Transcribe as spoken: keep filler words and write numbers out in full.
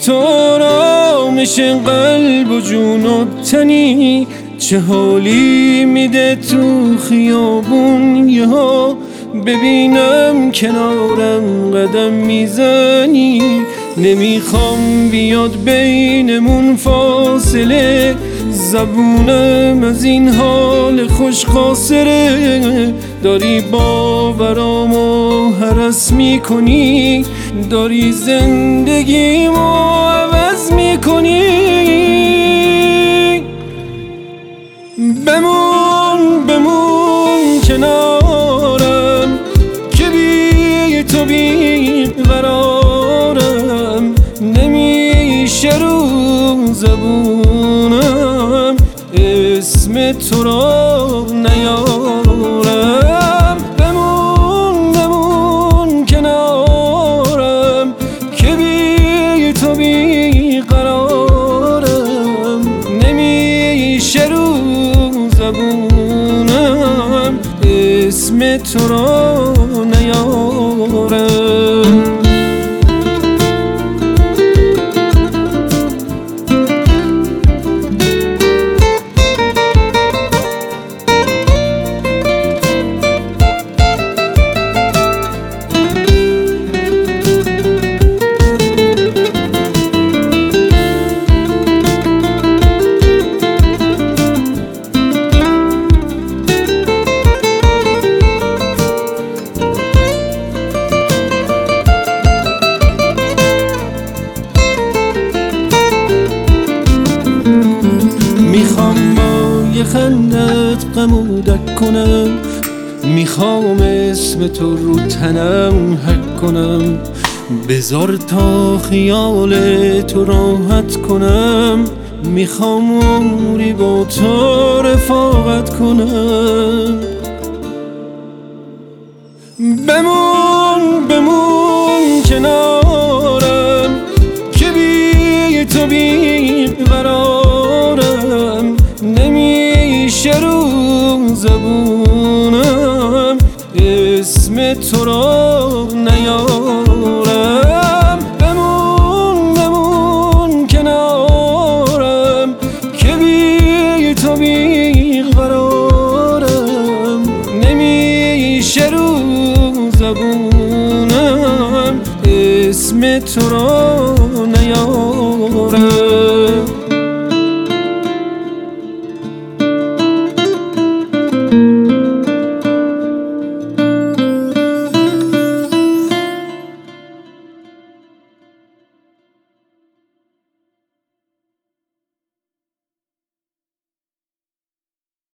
تو آرامش قلب و جون و تنی، چه حالی میده تو خیابون یهو ببینم کنارم قدم میزنی. نمیخوام بیاد بینمون فاصله، زبونم از این حال خوش قاصره. داری باورامو هرس میکنی، داری زندگیمو عوض میکنی. بمون بمون کنارم که بی تو بی قرارم، نمیشه رو زبونم اسم تو را نیارم. بمون بمون کنارم که بی تو بی قرارم، نمیشه رو زبونم اسم تو را نیارم. میخوام با یه خندت غمودک کنم، میخوام اسم تو رو تنم حک کنم. بذار تا خیال تو راحت کنم، میخوام عمری با تو رفاقت کنم. بمون بمون کنارم که بی تو بی قرارم، نمیشه رو زبونم اسم تو را نیارم. بمون بمون کنارم که بی تو بی قرارم، نمیشه رو زبونم اسم تو را